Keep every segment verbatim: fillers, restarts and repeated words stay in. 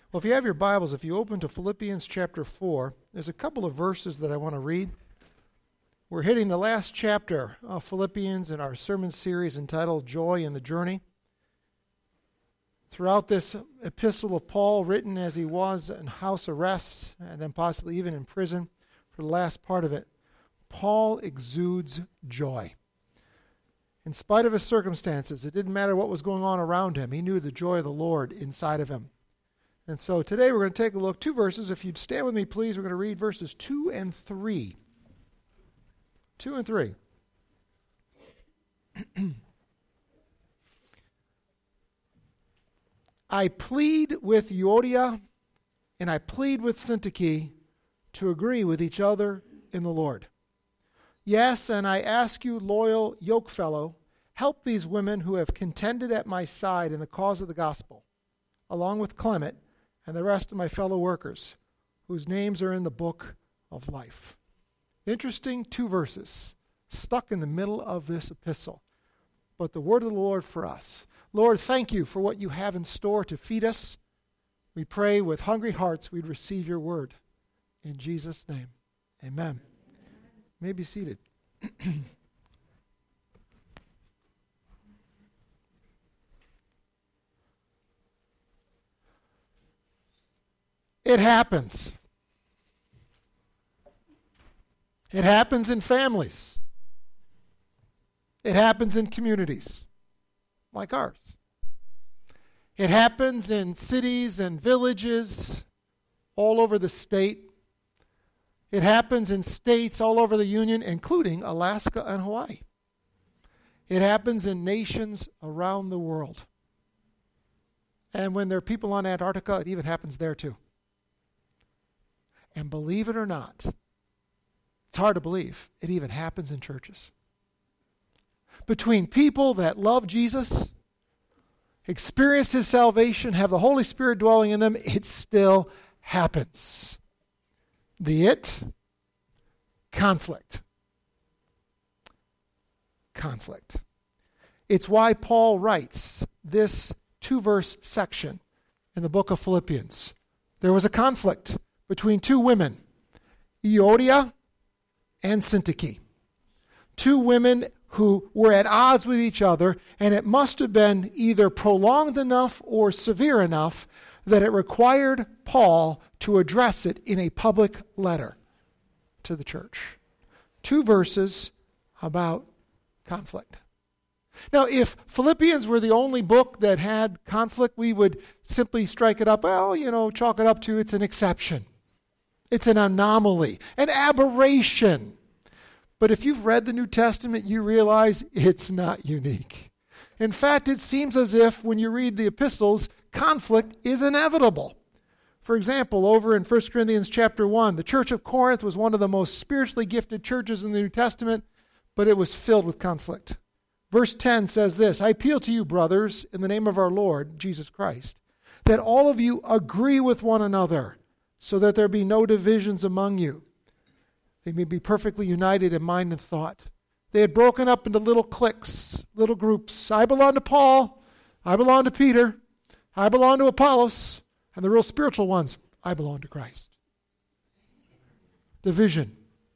Well, if you have your Bibles, if you open to Philippians chapter four, there's a couple of verses that I want to read. We're hitting the last chapter of Philippians in our sermon series entitled Joy in the Journey. Throughout this epistle of Paul, written as he was in house arrest and then possibly even in prison for the last part of it, Paul exudes joy. In spite of his circumstances, it didn't matter what was going on around him. He knew the joy of the Lord inside of him. And so today we're going to take a look, two verses. If you'd stand with me, please, we're going to read verses two and three. Two and three. I plead with Euodia and I plead with Syntyche to agree with each other in the Lord. Yes, and I ask you, loyal yokefellow, help these women who have contended at my side in the cause of the gospel, along with Clement and the rest of my fellow workers, whose names are in the book of life. Interesting two verses stuck in the middle of this epistle. But the word of the Lord for us. Lord, thank you for what you have in store to feed us. We pray with hungry hearts we'd receive your word. In Jesus' name, amen. You may be seated. It happens. It happens in families. It happens in communities like ours. It happens in cities and villages all over the state. It happens in states all over the Union, including Alaska and Hawaii. It happens in nations around the world. And when there are people on Antarctica, it even happens there too. And believe it or not, it's hard to believe, it even happens in churches. Between people that love Jesus, experience his salvation, have the Holy Spirit dwelling in them, it still happens. The it, conflict. Conflict. It's why Paul writes this two-verse section in the book of Philippians. There was a conflict between two women, Euodia and Syntyche. Two women who were at odds with each other, and it must have been either prolonged enough or severe enough that it required Paul to address it in a public letter to the church. Two verses about conflict. Now, if Philippians were the only book that had conflict, we would simply strike it up, well, you know, chalk it up to it's an exception. It's an anomaly, an aberration. But if you've read the New Testament, you realize it's not unique. In fact, it seems as if when you read the epistles, conflict is inevitable. For example, over in First Corinthians chapter one, the church of Corinth was one of the most spiritually gifted churches in the New Testament, but it was filled with conflict. Verse ten says this, I appeal to you, brothers, in the name of our Lord, Jesus Christ, that all of you agree with one another, so that there be no divisions among you. They may be perfectly united in mind and thought. They had broken up into little cliques, little groups. I belong to Paul. I belong to Peter. I belong to Apollos. And the real spiritual ones, I belong to Christ. Division.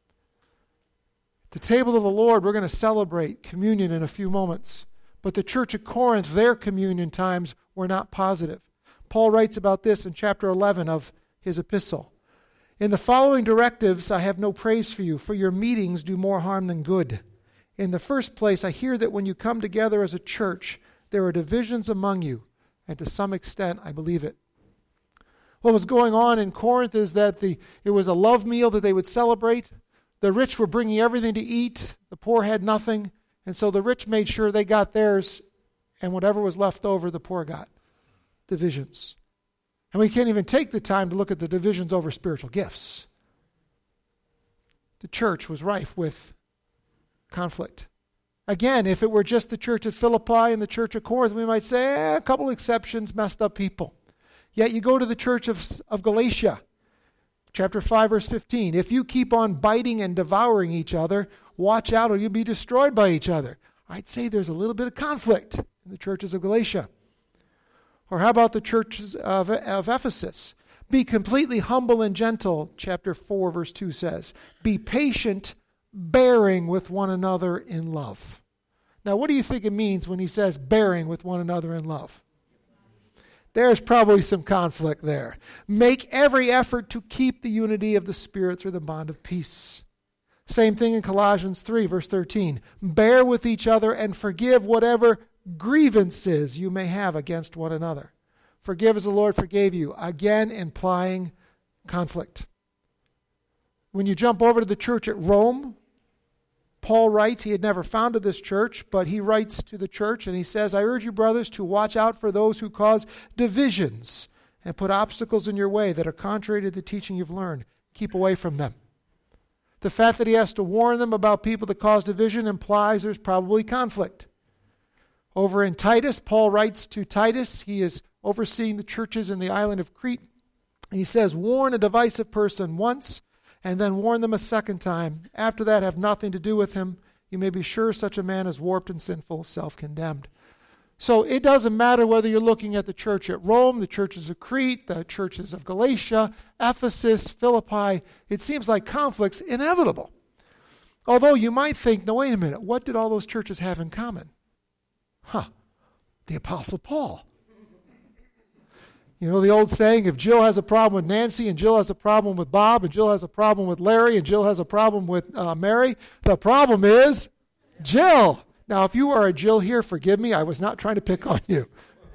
At the table of the Lord, we're going to celebrate communion in a few moments. But the church at Corinth, their communion times were not positive. Paul writes about this in chapter eleven of his epistle. In the following directives, I have no praise for you, for your meetings do more harm than good. In the first place, I hear that when you come together as a church, there are divisions among you, and to some extent, I believe it. What was going on in Corinth is that the it was a love meal that they would celebrate. The rich were bringing everything to eat. The poor had nothing. And so the rich made sure they got theirs, and whatever was left over, the poor got. Divisions. And we can't even take the time to look at the divisions over spiritual gifts. The church was rife with conflict. Again, if it were just the church at Philippi and the church at Corinth, we might say, eh, a couple exceptions, messed up people. Yet you go to the church of, of Galatia, chapter five, verse fifteen. If you keep on biting and devouring each other, watch out or you'll be destroyed by each other. I'd say there's a little bit of conflict in the churches of Galatia. Or how about the churches of, of Ephesus? Be completely humble and gentle, chapter four, verse two says. Be patient, bearing with one another in love. Now, what do you think it means when he says bearing with one another in love? There's probably some conflict there. Make every effort to keep the unity of the Spirit through the bond of peace. Same thing in Colossians three, verse thirteen. Bear with each other and forgive whatever grievances you may have against one another. Forgive as the Lord forgave you. Again, implying conflict. When you jump over to the church at Rome, Paul writes, he had never founded this church, but he writes to the church and he says, I urge you, brothers, to watch out for those who cause divisions and put obstacles in your way that are contrary to the teaching you've learned. Keep away from them. The fact that he has to warn them about people that cause division implies there's probably conflict. Over in Titus, Paul writes to Titus, he is overseeing the churches in the island of Crete. He says, warn a divisive person once, and then warn them a second time. After that, have nothing to do with him. You may be sure such a man is warped and sinful, self-condemned. So it doesn't matter whether you're looking at the church at Rome, the churches of Crete, the churches of Galatia, Ephesus, Philippi. It seems like conflict's inevitable. Although you might think, no, wait a minute, what did all those churches have in common? Huh, the Apostle Paul. You know the old saying, if Jill has a problem with Nancy, and Jill has a problem with Bob, and Jill has a problem with Larry, and Jill has a problem with uh, Mary, the problem is Jill. Now, if you are a Jill here, forgive me, I was not trying to pick on you.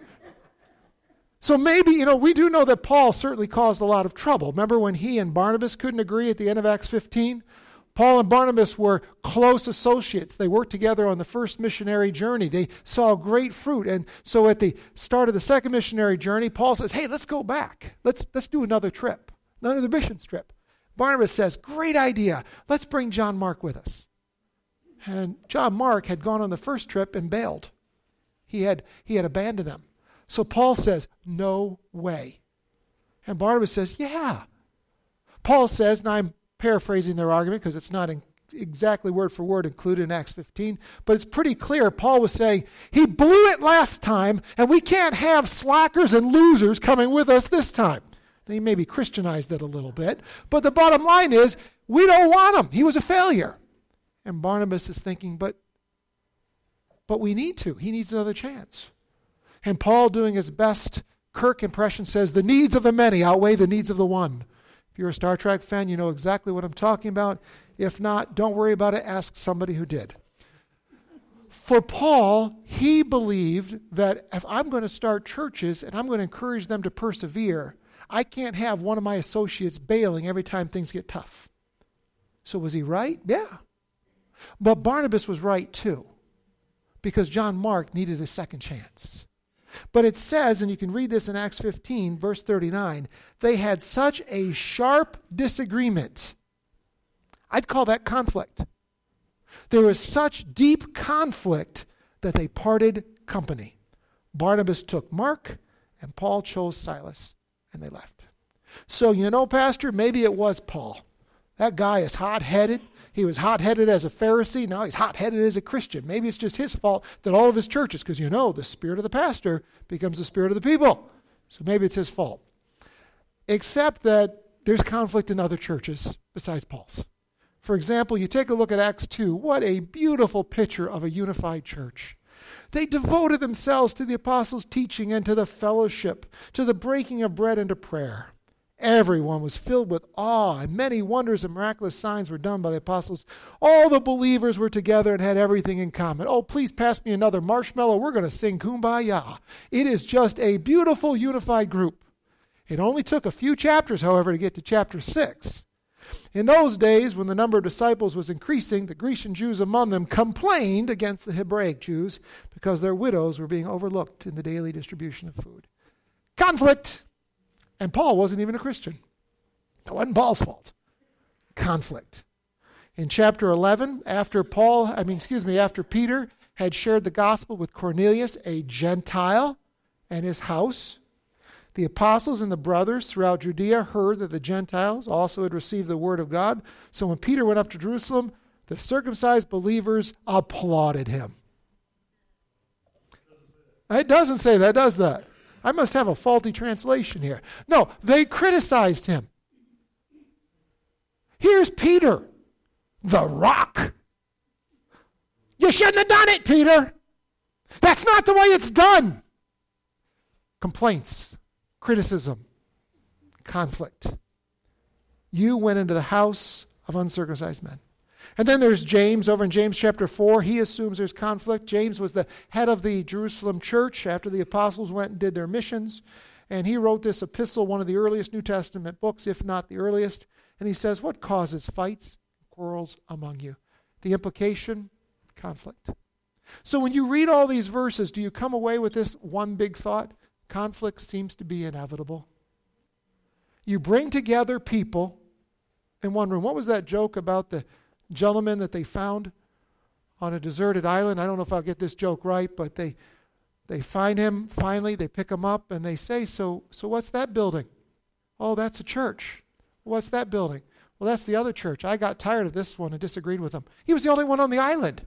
So maybe, you know, we do know that Paul certainly caused a lot of trouble. Remember when he and Barnabas couldn't agree at the end of Acts fifteen? Paul and Barnabas were close associates. They worked together on the first missionary journey. They saw great fruit. And so at the start of the second missionary journey, Paul says, hey, let's go back. Let's, let's do another trip, another missions trip. Barnabas says, great idea. Let's bring John Mark with us. And John Mark had gone on the first trip and bailed. He had, he had abandoned them. So Paul says, no way. And Barnabas says, yeah. Paul says, and I'm paraphrasing their argument because it's not in exactly word for word included in Acts fifteen, but it's pretty clear. Paul was saying, he blew it last time, and we can't have slackers and losers coming with us this time. And he maybe Christianized it a little bit, but the bottom line is, we don't want him. He was a failure. And Barnabas is thinking, but, but we need to. He needs another chance. And Paul, doing his best Kirk impression, says, the needs of the many outweigh the needs of the one. If you're a Star Trek fan, you know exactly what I'm talking about. If not, don't worry about it. Ask somebody who did. For Paul, he believed that if I'm going to start churches and I'm going to encourage them to persevere, I can't have one of my associates bailing every time things get tough. So was he right? Yeah. But Barnabas was right too, because John Mark needed a second chance. But it says, and you can read this in Acts fifteen, verse thirty-nine, they had such a sharp disagreement. I'd call that conflict. There was such deep conflict that they parted company. Barnabas took Mark, and Paul chose Silas, and they left. So, you know, Pastor, maybe it was Paul. That guy is hot-headed. He was hot-headed as a Pharisee. Now he's hot-headed as a Christian. Maybe it's just his fault that all of his churches, because you know the spirit of the pastor becomes the spirit of the people. So maybe it's his fault. Except that there's conflict in other churches besides Paul's. For example, you take a look at Acts two. What a beautiful picture of a unified church. They devoted themselves to the apostles' teaching and to the fellowship, to the breaking of bread and to prayer. Everyone was filled with awe, and many wonders and miraculous signs were done by the apostles. All the believers were together and had everything in common. Oh, please pass me another marshmallow. We're going to sing Kumbaya. It is just a beautiful, unified group. It only took a few chapters, however, to get to chapter six. In those days, when the number of disciples was increasing, the Grecian Jews among them complained against the Hebraic Jews because their widows were being overlooked in the daily distribution of food. Conflict! And Paul wasn't even a Christian. It wasn't Paul's fault. Conflict. In chapter eleven, after Paul, I mean, excuse me, after Peter had shared the gospel with Cornelius, a Gentile, and his house, the apostles and the brothers throughout Judea heard that the Gentiles also had received the word of God. So when Peter went up to Jerusalem, the circumcised believers applauded him. It doesn't say that, does that? I must have a faulty translation here. No, they criticized him. Here's Peter, the rock. You shouldn't have done it, Peter. That's not the way it's done. Complaints, criticism, conflict. You went into the house of uncircumcised men. And then there's James over in James chapter four. He assumes there's conflict. James was the head of the Jerusalem church after the apostles went and did their missions. And he wrote this epistle, one of the earliest New Testament books, if not the earliest. And he says, what causes fights and quarrels among you? The implication, conflict. So when you read all these verses, do you come away with this one big thought? Conflict seems to be inevitable. You bring together people in one room. What was that joke about the gentleman that they found on a deserted island? I don't know if I'll get this joke right, but they they find him finally, they pick him up, and they say, so, so what's that building? Oh, that's a church. What's that building? Well, that's the other church. I got tired of this one and disagreed with him. He was the only one on the island.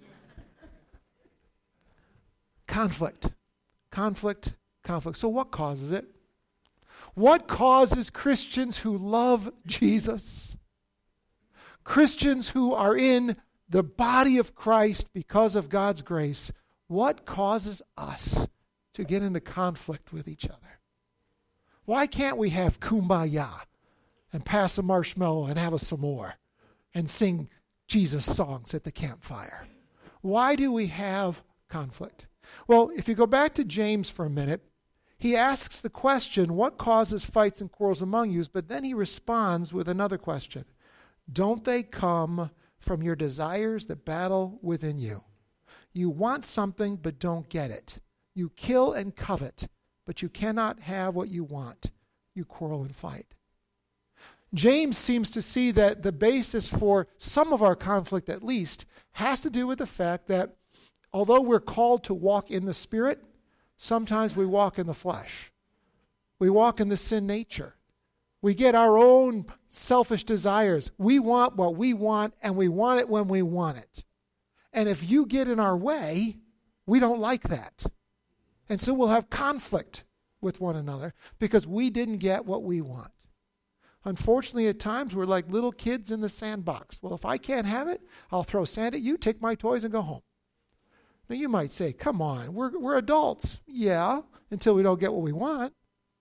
Conflict. Conflict. Conflict. So what causes it? What causes Christians who love Jesus, Christians who are in the body of Christ because of God's grace, what causes us to get into conflict with each other? Why can't we have kumbaya and pass a marshmallow and have a s'more and sing Jesus songs at the campfire? Why do we have conflict? Well, if you go back to James for a minute, he asks the question, what causes fights and quarrels among you? But then he responds with another question. Don't they come from your desires that battle within you? You want something but don't get it. You kill and covet, but you cannot have what you want. You quarrel and fight. James seems to see that the basis for some of our conflict, at least, has to do with the fact that although we're called to walk in the Spirit, sometimes we walk in the flesh. We walk in the sin nature. We get our own selfish desires. We want what we want, and we want it when we want it. And if you get in our way, we don't like that. And so we'll have conflict with one another because we didn't get what we want. Unfortunately, at times, we're like little kids in the sandbox. Well, if I can't have it, I'll throw sand at you, take my toys, and go home. Now, you might say, come on, we're, we're adults. Yeah, until we don't get what we want.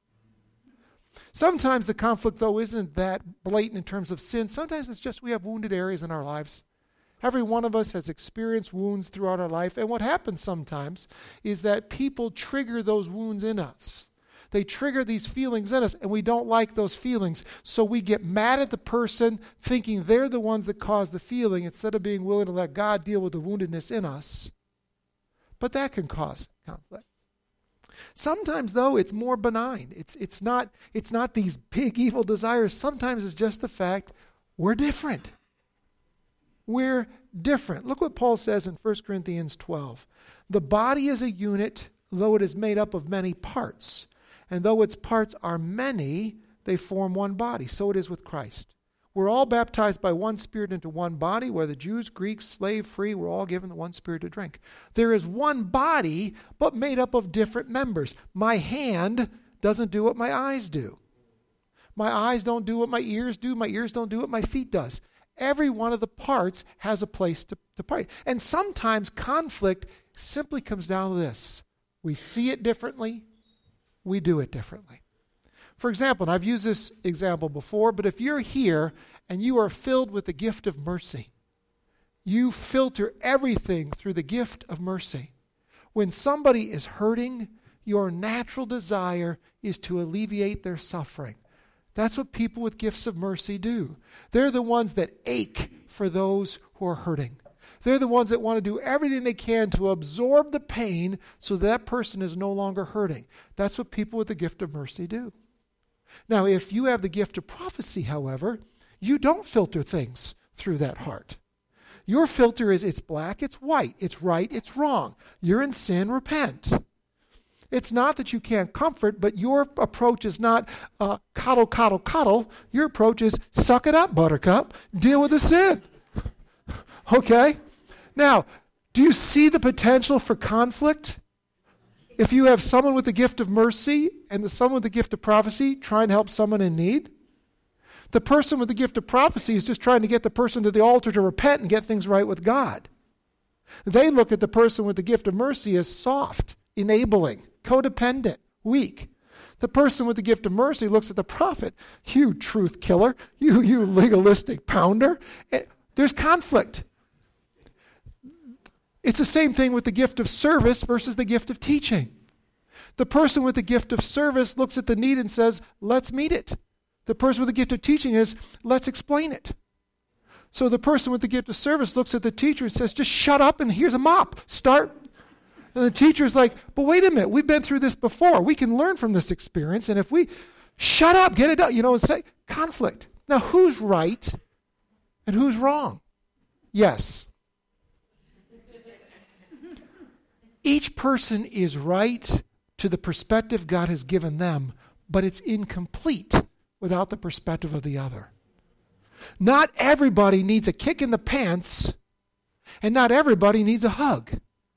Sometimes the conflict, though, isn't that blatant in terms of sin. Sometimes it's just we have wounded areas in our lives. Every one of us has experienced wounds throughout our life. And what happens sometimes is that people trigger those wounds in us. They trigger these feelings in us, and we don't like those feelings. So we get mad at the person, thinking they're the ones that caused the feeling, instead of being willing to let God deal with the woundedness in us. But that can cause conflict. Sometimes, though, it's more benign. It's, it's, not, it's not these big evil desires. Sometimes it's just the fact we're different. We're different. Look what Paul says in First Corinthians twelve. The body is a unit, though it is made up of many parts. And though its parts are many, they form one body. So it is with Christ. We're all baptized by one Spirit into one body, whether Jews, Greeks, slave, free, we're all given the one Spirit to drink. There is one body, but made up of different members. My hand doesn't do what my eyes do. My eyes don't do what my ears do. My ears don't do what my feet does. Every one of the parts has a place to, to play. And sometimes conflict simply comes down to this. We see it differently. We do it differently. For example, and I've used this example before, but if you're here and you are filled with the gift of mercy, you filter everything through the gift of mercy. When somebody is hurting, your natural desire is to alleviate their suffering. That's what people with gifts of mercy do. They're the ones that ache for those who are hurting. They're the ones that want to do everything they can to absorb the pain so that person is no longer hurting. That's what people with the gift of mercy do. Now, if you have the gift of prophecy, however, you don't filter things through that heart. Your filter is it's black, it's white, it's right, it's wrong. You're in sin, repent. It's not that you can't comfort, but your approach is not uh, coddle, coddle, coddle. Your approach is suck it up, buttercup, deal with the sin. Okay? Now, do you see the potential for conflict? if you have someone with the gift of mercy and the someone with the gift of prophecy trying to help someone in need, the person with the gift of prophecy is just trying to get the person to the altar to repent and get things right with God. They look at the person with the gift of mercy as soft, enabling, codependent, weak. The person with the gift of mercy looks at the prophet, you truth killer, you, you legalistic pounder. There's conflict. It's the same thing with the gift of service versus the gift of teaching. The person with the gift of service looks at the need and says, let's meet it. The person with the gift of teaching is, let's explain it. So the person with the gift of service looks at the teacher and says, just shut up and here's a mop. Start. And the teacher's like, but wait a minute, we've been through this before. We can learn from this experience. And if we shut up, get it done, you know, and say, conflict. Now, who's right and who's wrong? Yes. Each person is right to the perspective God has given them, but it's incomplete without the perspective of the other. Not everybody needs a kick in the pants, and not everybody needs a hug.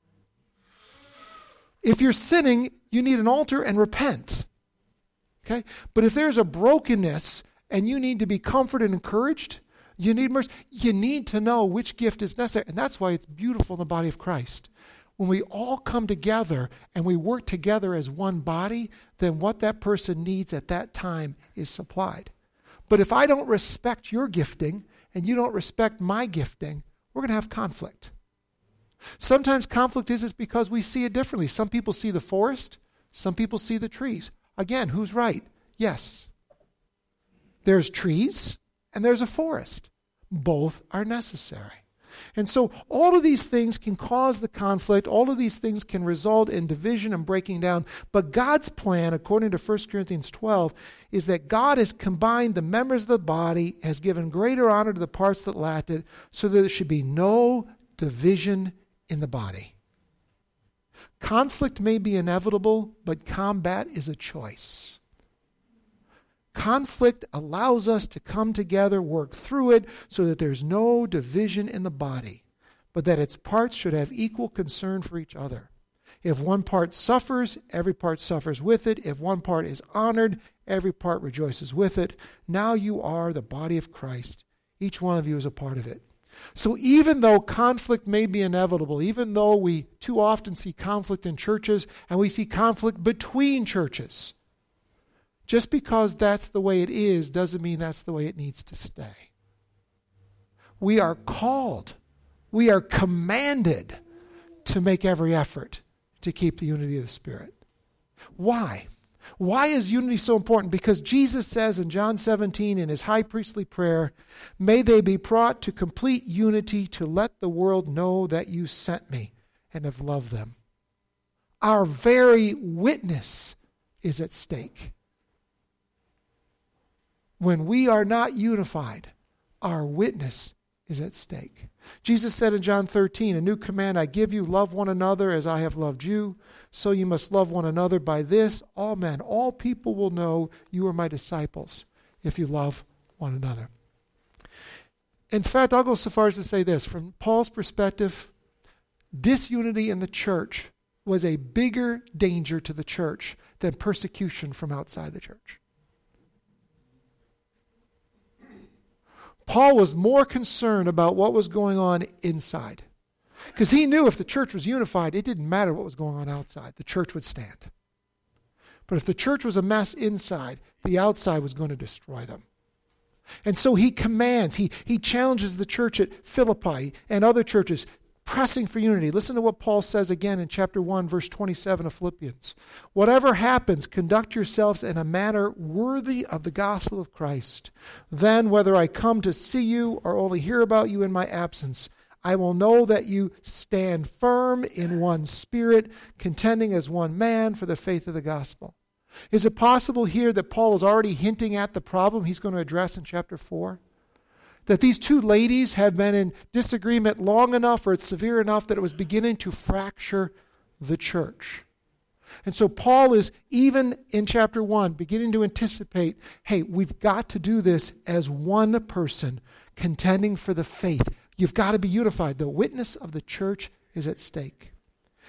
If you're sinning, you need an altar and repent. Okay? But if there's a brokenness and you need to be comforted and encouraged, you need mercy, you need to know which gift is necessary. And that's why it's beautiful in the body of Christ. When we all come together and we work together as one body, then what that person needs at that time is supplied. But if I don't respect your gifting and you don't respect my gifting, we're going to have conflict. Sometimes conflict is, is because we see it differently. Some people see the forest, some people see the trees. Again, who's right? Yes. There's trees and there's a forest. Both are necessary. And so all of these things can cause the conflict. All of these things can result in division and breaking down. But God's plan, according to First Corinthians twelve, is that God has combined the members of the body, has given greater honor to the parts that lacked it, so that there should be no division in the body. Conflict may be inevitable, but combat is a choice. Conflict allows us to come together, work through it, so that there's no division in the body, but that its parts should have equal concern for each other. If one part suffers, every part suffers with it. If one part is honored, every part rejoices with it. Now you are the body of Christ. Each one of you is a part of it. So even though conflict may be inevitable, even though we too often see conflict in churches and we see conflict between churches, just because that's the way it is doesn't mean that's the way it needs to stay. We are called, we are commanded to make every effort to keep the unity of the Spirit. Why? Why is unity so important? Because Jesus says in John seventeen in his high priestly prayer, may they be brought to complete unity to let the world know that you sent me and have loved them. Our very witness is at stake. When we are not unified, our witness is at stake. Jesus said in John thirteen, a new command I give you, love one another as I have loved you. So you must love one another. By this, all men, all people will know you are my disciples if you love one another. In fact, I'll go so far as to say this. From Paul's perspective, disunity in the church was a bigger danger to the church than persecution from outside the church. Paul was more concerned about what was going on inside. Because he knew if the church was unified, it didn't matter what was going on outside. The church would stand. But if the church was a mess inside, the outside was going to destroy them. And so he commands, he, he challenges the church at Philippi and other churches, pressing for unity. Listen to what Paul says again in chapter one, verse twenty-seven of Philippians. Whatever happens, conduct yourselves in a manner worthy of the gospel of Christ. Then, whether I come to see you or only hear about you in my absence, I will know that you stand firm in one spirit, contending as one man for the faith of the gospel. Is it possible here that Paul is already hinting at the problem he's going to address in chapter four? That these two ladies have been in disagreement long enough, or it's severe enough, that it was beginning to fracture the church. And so Paul is, even in chapter one, beginning to anticipate, hey, we've got to do this as one person contending for the faith. You've got to be unified. The witness of the church is at stake.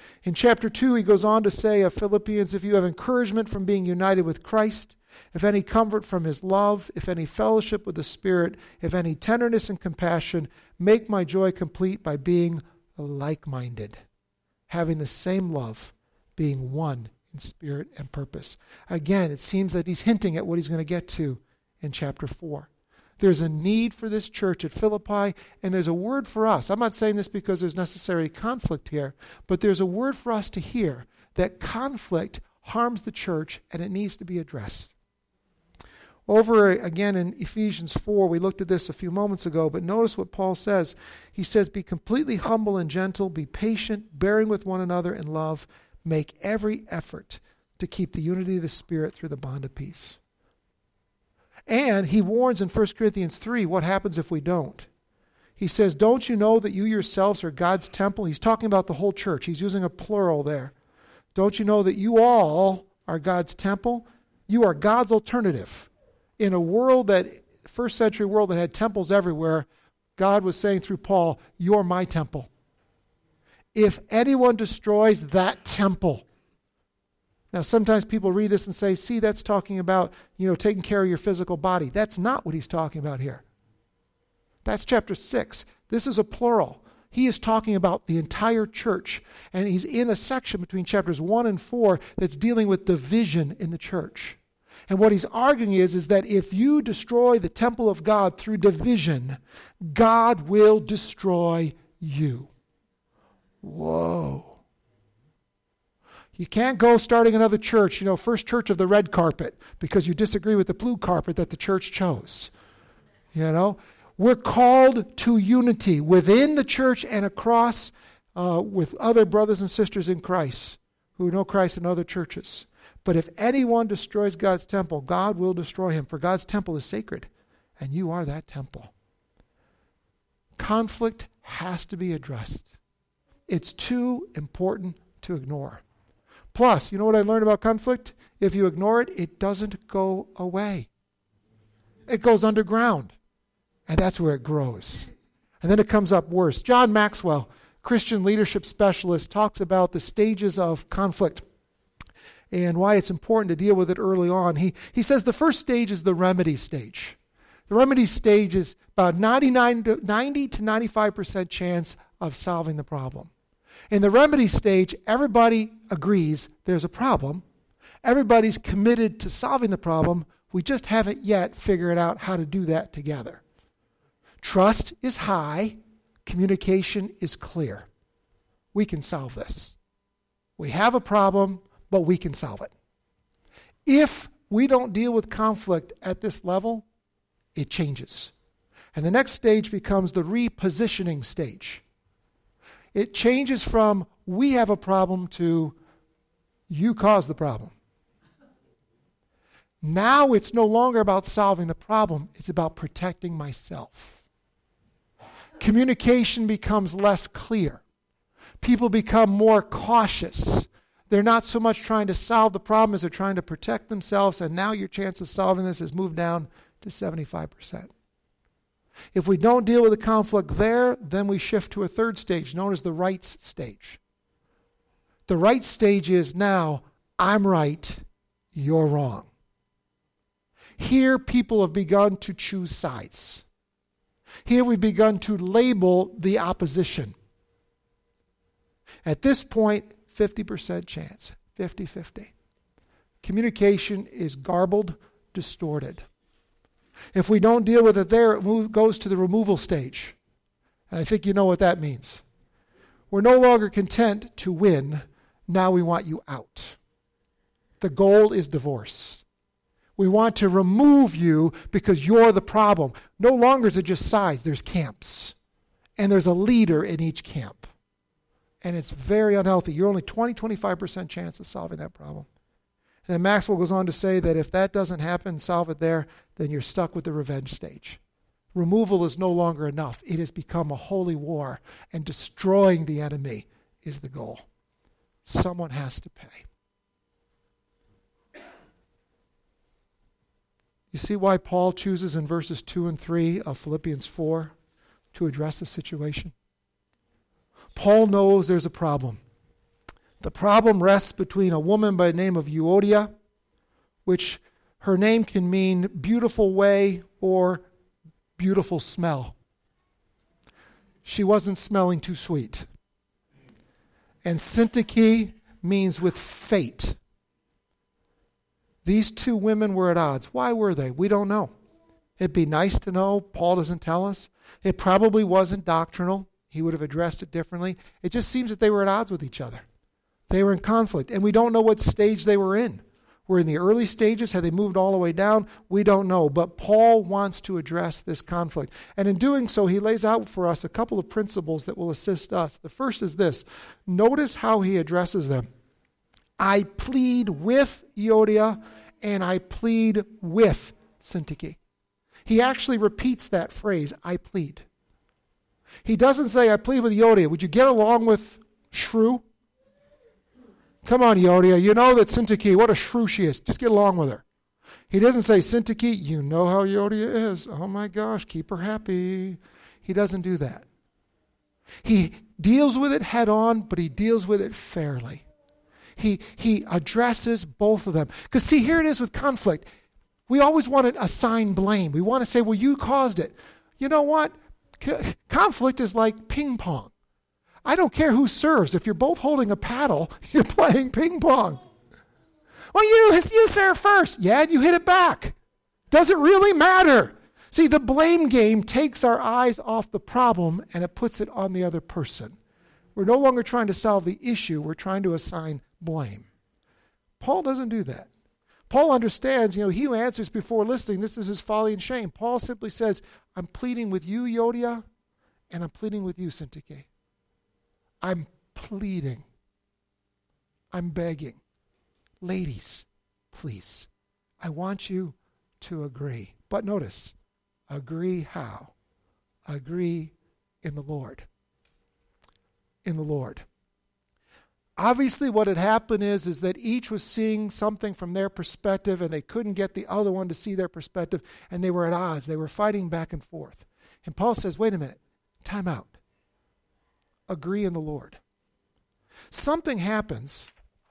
In chapter two, he goes on to say of Philippians, if you have encouragement from being united with Christ, if any comfort from his love, if any fellowship with the Spirit, if any tenderness and compassion, make my joy complete by being like-minded, having the same love, being one in spirit and purpose. Again, it seems that he's hinting at what he's going to get to in chapter four. There's a need for this church at Philippi, and there's a word for us. I'm not saying this because there's necessarily conflict here, but there's a word for us to hear that conflict harms the church and it needs to be addressed. Over again in Ephesians four, we looked at this a few moments ago, but notice what Paul says. He says, be completely humble and gentle, be patient, bearing with one another in love, make every effort to keep the unity of the Spirit through the bond of peace. And he warns in First Corinthians three what happens if we don't. He says, don't you know that you yourselves are God's temple? He's talking about the whole church. He's using a plural there. Don't you know that you all are God's temple? You are God's alternative. In a world that, first century world that had temples everywhere, God was saying through Paul, you're my temple. If anyone destroys that temple. Now sometimes people read this and say, see, that's talking about, you know, taking care of your physical body. That's not what he's talking about here. That's chapter six. This is a plural. He is talking about the entire church. And he's in a section between chapters one and four that's dealing with division in the church. And what he's arguing is, is that if you destroy the temple of God through division, God will destroy you. Whoa. You can't go starting another church, you know, first church of the red carpet, because you disagree with the blue carpet that the church chose. You know, we're called to unity within the church and across uh, with other brothers and sisters in Christ who know Christ in other churches. But if anyone destroys God's temple, God will destroy him, for God's temple is sacred, and you are that temple. Conflict has to be addressed. It's too important to ignore. Plus, you know what I learned about conflict? If you ignore it, it doesn't go away. It goes underground, and that's where it grows. And then it comes up worse. John Maxwell, Christian leadership specialist, talks about the stages of conflict and why it's important to deal with it early on. He, he says the first stage is the remedy stage. The remedy stage is about ninety-nine to, ninety to ninety-five percent chance of solving the problem. In the remedy stage, everybody agrees there's a problem. Everybody's committed to solving the problem. We just haven't yet figured out how to do that together. Trust is high. Communication is clear. We can solve this. We have a problem, but we can solve it. If we don't deal with conflict at this level, it changes. And the next stage becomes the repositioning stage. It changes from we have a problem to you caused the problem. Now it's no longer about solving the problem. It's about protecting myself. Communication becomes less clear. People become more cautious. They're not so much trying to solve the problem as they're trying to protect themselves, and now your chance of solving this has moved down to seventy-five percent. If we don't deal with the conflict there, then we shift to a third stage known as the rights stage. The right stage is now, I'm right, you're wrong. Here, people have begun to choose sides. Here, we've begun to label the opposition. At this point, fifty percent chance, fifty-fifty. Communication is garbled, distorted. If we don't deal with it there, it move, goes to the removal stage. And I think you know what that means. We're no longer content to win. Now we want you out. The goal is divorce. We want to remove you because you're the problem. No longer is it just sides. There's camps. And there's a leader in each camp. And it's very unhealthy. You're only twenty, twenty-five percent chance of solving that problem. And then Maxwell goes on to say that if that doesn't happen, solve it there, then you're stuck with the revenge stage. Removal is no longer enough. It has become a holy war, and destroying the enemy is the goal. Someone has to pay. You see why Paul chooses in verses two and three of Philippians four to address the situation? Paul knows there's a problem. The problem rests between a woman by the name of Euodia, which her name can mean beautiful way or beautiful smell. She wasn't smelling too sweet. And Syntyche means with fate. These two women were at odds. Why were they? We don't know. It'd be nice to know. Paul doesn't tell us. It probably wasn't doctrinal. He would have addressed it differently. It just seems that they were at odds with each other. They were in conflict, and we don't know what stage they were in. Were in the early stages? Had they moved all the way down? We don't know. But Paul wants to address this conflict. And in doing so, he lays out for us a couple of principles that will assist us. The first is this. Notice how he addresses them. I plead with Euodia, and I plead with Syntyche. He actually repeats that phrase, I plead. He doesn't say, I plead with Euodia. Would you get along with Shrew? Come on, Euodia. You know that Syntyche, what a shrew she is. Just get along with her. He doesn't say, Syntyche, you know how Euodia is. Oh my gosh, keep her happy. He doesn't do that. He deals with it head on, but he deals with it fairly. He, he addresses both of them. Because see, here it is with conflict. We always want to assign blame. We want to say, well, you caused it. You know what? C- conflict is like ping pong. I don't care who serves. If you're both holding a paddle, you're playing ping pong. Well, you, you serve first. Yeah, and you hit it back. Does it really matter? See, the blame game takes our eyes off the problem and it puts it on the other person. We're no longer trying to solve the issue. We're trying to assign blame. Paul doesn't do that. Paul understands, you know, he who answers before listening, this is his folly and shame. Paul simply says, I'm pleading with you, Euodia, and I'm pleading with you, Syntyche. I'm pleading. I'm begging. Ladies, please, I want you to agree. But notice, agree how? Agree in the Lord. In the Lord. Obviously what had happened is, is that each was seeing something from their perspective and they couldn't get the other one to see their perspective and they were at odds. They were fighting back and forth. And Paul says, wait a minute, time out. Agree in the Lord. Something happens.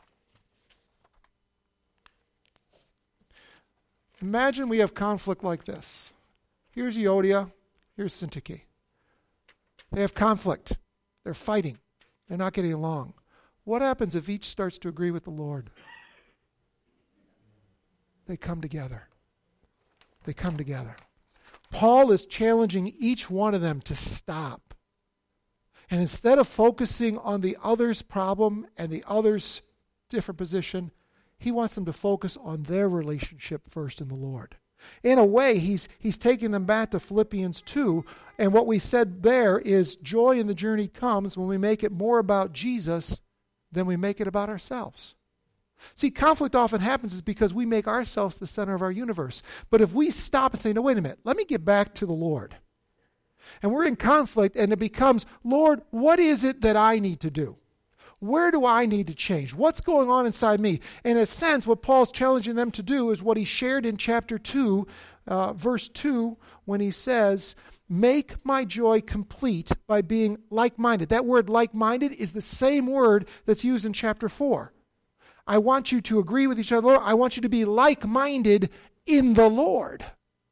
Imagine we have conflict like this. Here's Euodia, here's Syntyche. They have conflict. They're fighting. They're not getting along. What happens if each starts to agree with the Lord? They come together. They come together. Paul is challenging each one of them to stop. And instead of focusing on the other's problem and the other's different position, he wants them to focus on their relationship first in the Lord. In a way, he's he's taking them back to Philippians two, and what we said there is joy in the journey comes when we make it more about Jesus than we make it about ourselves. See, conflict often happens is because we make ourselves the center of our universe. But if we stop and say, no, wait a minute, let me get back to the Lord. And we're in conflict, and it becomes, Lord, what is it that I need to do? Where do I need to change? What's going on inside me? In a sense, what Paul's challenging them to do is what he shared in chapter two, uh, verse two, when he says, make my joy complete by being like-minded. That word like-minded is the same word that's used in chapter four. I want you to agree with each other. Lord, I want you to be like-minded in the Lord.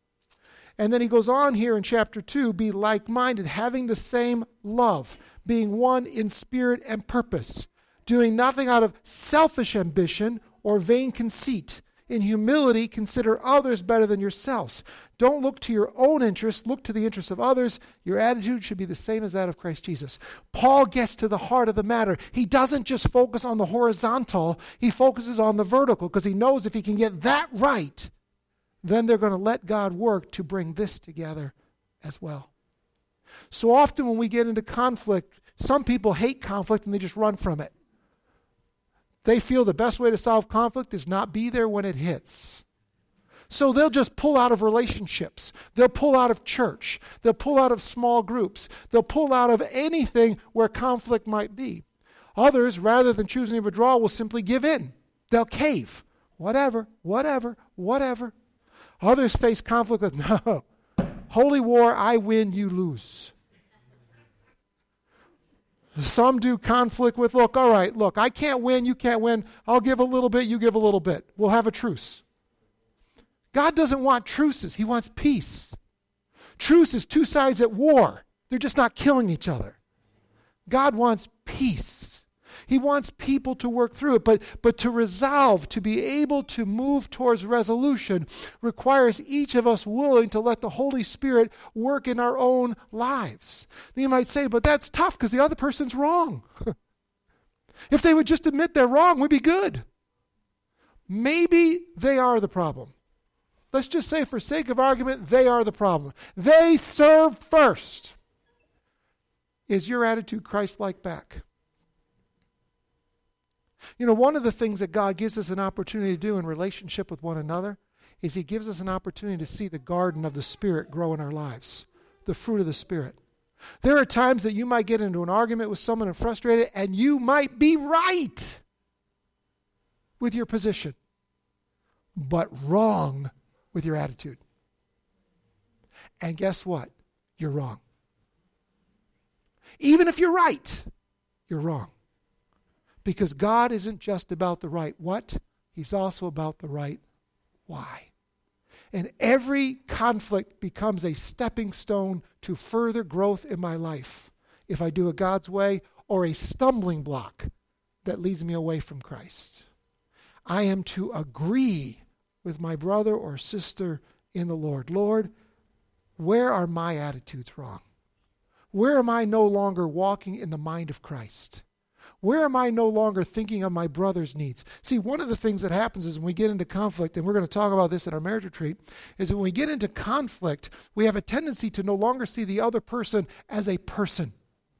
And then he goes on here in chapter two, be like-minded, having the same love, being one in spirit and purpose, doing nothing out of selfish ambition or vain conceit. In humility, consider others better than yourselves. Don't look to your own interests, look to the interests of others. Your attitude should be the same as that of Christ Jesus. Paul gets to the heart of the matter. He doesn't just focus on the horizontal, he focuses on the vertical, because he knows if he can get that right, then they're going to let God work to bring this together as well. So often when we get into conflict, some people hate conflict and they just run from it. They feel the best way to solve conflict is not be there when it hits. So they'll just pull out of relationships. They'll pull out of church. They'll pull out of small groups. They'll pull out of anything where conflict might be. Others, rather than choosing to withdraw, will simply give in. They'll cave. Whatever, whatever, whatever. Others face conflict with, no, holy war, I win, you lose. Some do conflict with, look, all right, look, I can't win, you can't win. I'll give a little bit, you give a little bit. We'll have a truce. God doesn't want truces. He wants peace. Truce is two sides at war. They're just not killing each other. God wants peace. He wants people to work through it, but, but to resolve, to be able to move towards resolution requires each of us willing to let the Holy Spirit work in our own lives. And you might say, but that's tough because the other person's wrong. If they would just admit they're wrong, we'd be good. Maybe they are the problem. Let's just say, for sake of argument, they are the problem. They serve first. Is your attitude Christ-like back? You know, one of the things that God gives us an opportunity to do in relationship with one another is He gives us an opportunity to see the garden of the Spirit grow in our lives, the fruit of the Spirit. There are times that you might get into an argument with someone and frustrated, and you might be right with your position, but wrong with your attitude. And guess what? You're wrong. Even if you're right, you're wrong. Because God isn't just about the right what, He's also about the right why. And every conflict becomes a stepping stone to further growth in my life if I do it God's way, or a stumbling block that leads me away from Christ. I am to agree with my brother or sister in the Lord. Lord, where are my attitudes wrong? Where am I no longer walking in the mind of Christ? Where am I no longer thinking of my brother's needs? See, one of the things that happens is when we get into conflict, and we're going to talk about this in our marriage retreat, is when we get into conflict, we have a tendency to no longer see the other person as a person.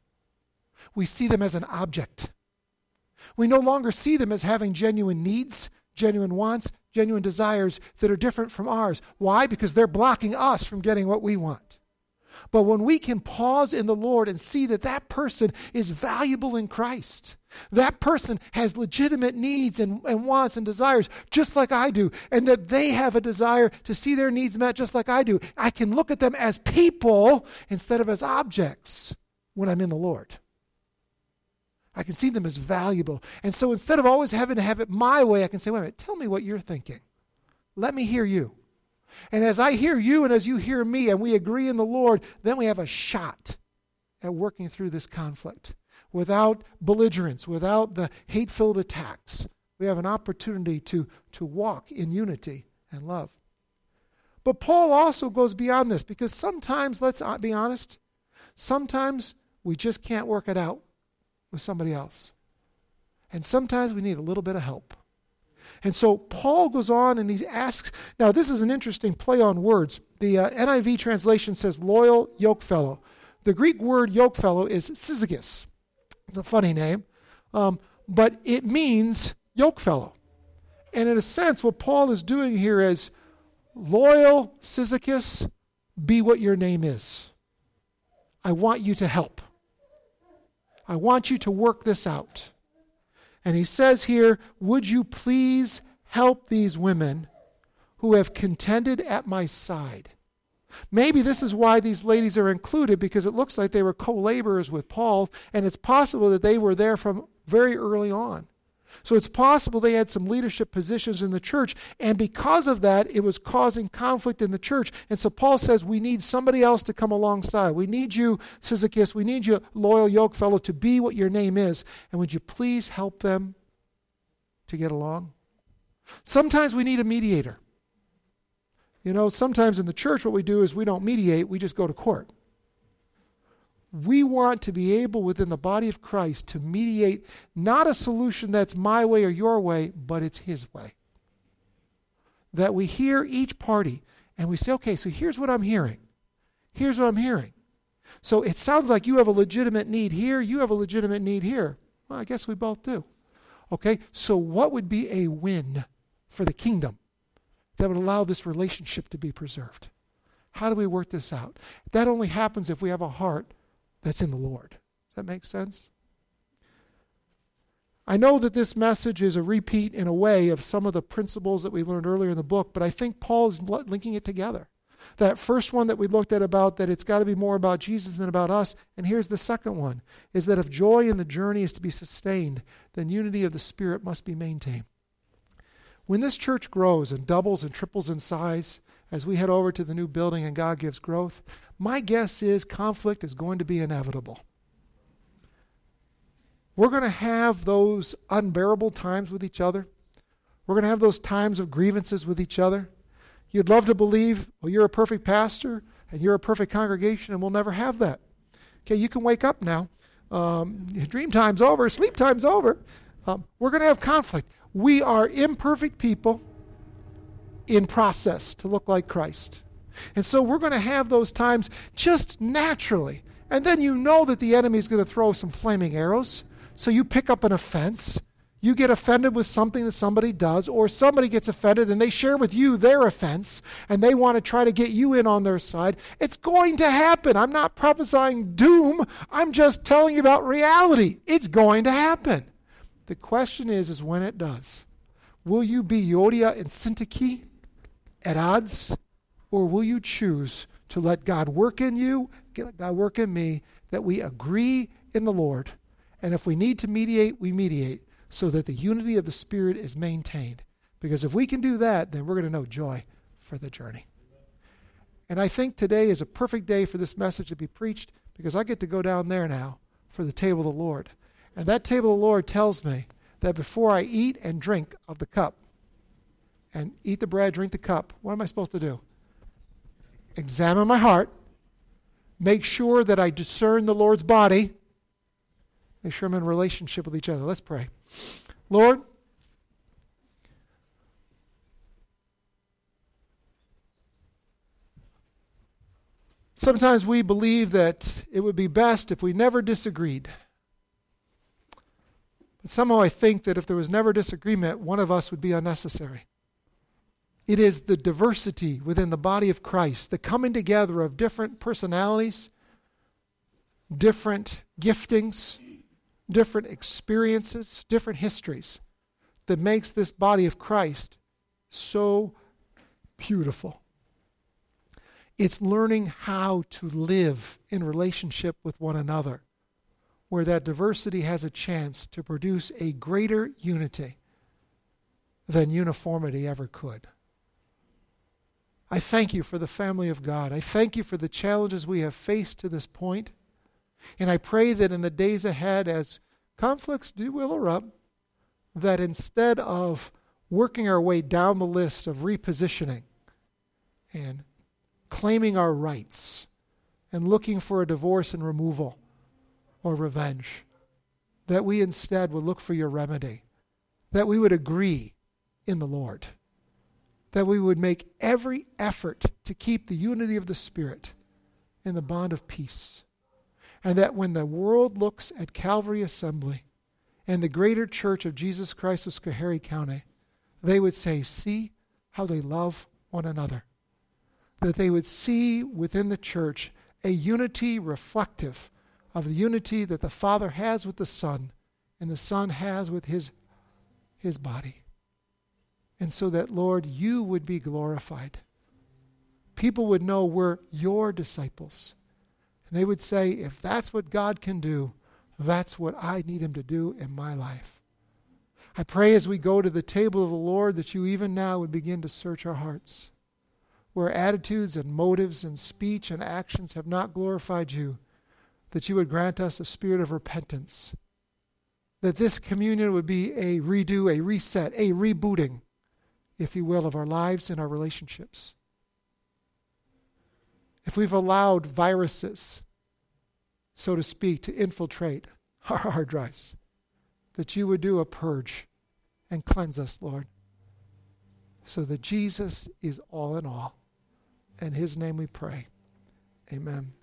We see them as an object. We no longer see them as having genuine needs, genuine wants, genuine desires that are different from ours. Why? Because they're blocking us from getting what we want. But when we can pause in the Lord and see that that person is valuable in Christ, that person has legitimate needs and, and wants and desires just like I do, and that they have a desire to see their needs met just like I do, I can look at them as people instead of as objects when I'm in the Lord. I can see them as valuable. And so instead of always having to have it my way, I can say, wait a minute, tell me what you're thinking. Let me hear you. And as I hear you and as you hear me and we agree in the Lord, then we have a shot at working through this conflict without belligerence, without the hate-filled attacks. We have an opportunity to, to walk in unity and love. But Paul also goes beyond this, because sometimes, let's be honest, sometimes we just can't work it out with somebody else. And sometimes we need a little bit of help. And so Paul goes on and he asks, now this is an interesting play on words. The uh, N I V translation says loyal yokefellow. The Greek word yokefellow is syzygus. It's a funny name, um, but it means yokefellow. And in a sense, what Paul is doing here is, loyal Syzygus, be what your name is. I want you to help. I want you to work this out. And he says here, would you please help these women who have contended at my side? Maybe this is why these ladies are included, because it looks like they were co-laborers with Paul, and it's possible that they were there from very early on. So it's possible they had some leadership positions in the church, and because of that, it was causing conflict in the church. And so Paul says, we need somebody else to come alongside. We need you, Syzygus, we need you, loyal yokefellow, to be what your name is. And would you please help them to get along? Sometimes we need a mediator. You know, sometimes in the church what we do is we don't mediate, we just go to court. We want to be able within the body of Christ to mediate not a solution that's my way or your way, but it's His way. That we hear each party and we say, okay, so here's what I'm hearing. Here's what I'm hearing. So it sounds like you have a legitimate need here, you have a legitimate need here. Well, I guess we both do. Okay, so what would be a win for the kingdom that would allow this relationship to be preserved? How do we work this out? That only happens if we have a heart that's in the Lord. Does that make sense? I know that this message is a repeat in a way of some of the principles that we learned earlier in the book, but I think Paul is linking it together. That first one that we looked at about that it's got to be more about Jesus than about us. And here's the second one, is that if joy in the journey is to be sustained, then unity of the Spirit must be maintained. When this church grows and doubles and triples in size, as we head over to the new building and God gives growth, my guess is conflict is going to be inevitable. We're going to have those unbearable times with each other. We're going to have those times of grievances with each other. You'd love to believe, well, you're a perfect pastor and you're a perfect congregation and we'll never have that. Okay, you can wake up now. Um, dream time's over, sleep time's over. Um, we're going to have conflict. We are imperfect people in process to look like Christ. And so we're going to have those times just naturally. And then you know that the enemy is going to throw some flaming arrows. So you pick up an offense. You get offended with something that somebody does, or somebody gets offended and they share with you their offense and they want to try to get you in on their side. It's going to happen. I'm not prophesying doom. I'm just telling you about reality. It's going to happen. The question is, is when it does. Will you be Euodia and Syntyche at odds, or will you choose to let God work in you, let God work in me, that we agree in the Lord, and if we need to mediate, we mediate, so that the unity of the Spirit is maintained. Because if we can do that, then we're going to know joy for the journey. And I think today is a perfect day for this message to be preached, because I get to go down there now for the table of the Lord. And that table of the Lord tells me that before I eat and drink of the cup, and eat the bread, drink the cup, what am I supposed to do? Examine my heart, make sure that I discern the Lord's body, make sure I'm in relationship with each other. Let's pray. Lord, sometimes we believe that it would be best if we never disagreed. But somehow I think that if there was never disagreement, one of us would be unnecessary. It is the diversity within the body of Christ, the coming together of different personalities, different giftings, different experiences, different histories, that makes this body of Christ so beautiful. It's learning how to live in relationship with one another, where that diversity has a chance to produce a greater unity than uniformity ever could. I thank you for the family of God. I thank you for the challenges we have faced to this point. And I pray that in the days ahead, as conflicts do will erupt, that instead of working our way down the list of repositioning and claiming our rights and looking for a divorce and removal or revenge, that we instead would look for your remedy, that we would agree in the Lord, that we would make every effort to keep the unity of the Spirit in the bond of peace. And that when the world looks at Calvary Assembly and the greater church of Jesus Christ of Schoharie County, they would say, see how they love one another. That they would see within the church a unity reflective of the unity that the Father has with the Son and the Son has with his, his body. And so that, Lord, you would be glorified. People would know we're your disciples. And they would say, if that's what God can do, that's what I need him to do in my life. I pray as we go to the table of the Lord that you even now would begin to search our hearts. Where attitudes and motives and speech and actions have not glorified you, that you would grant us a spirit of repentance. That this communion would be a redo, a reset, a rebooting, if you will, of our lives and our relationships. If we've allowed viruses, so to speak, to infiltrate our hard drives, that you would do a purge and cleanse us, Lord, so that Jesus is all in all. In his name we pray. Amen.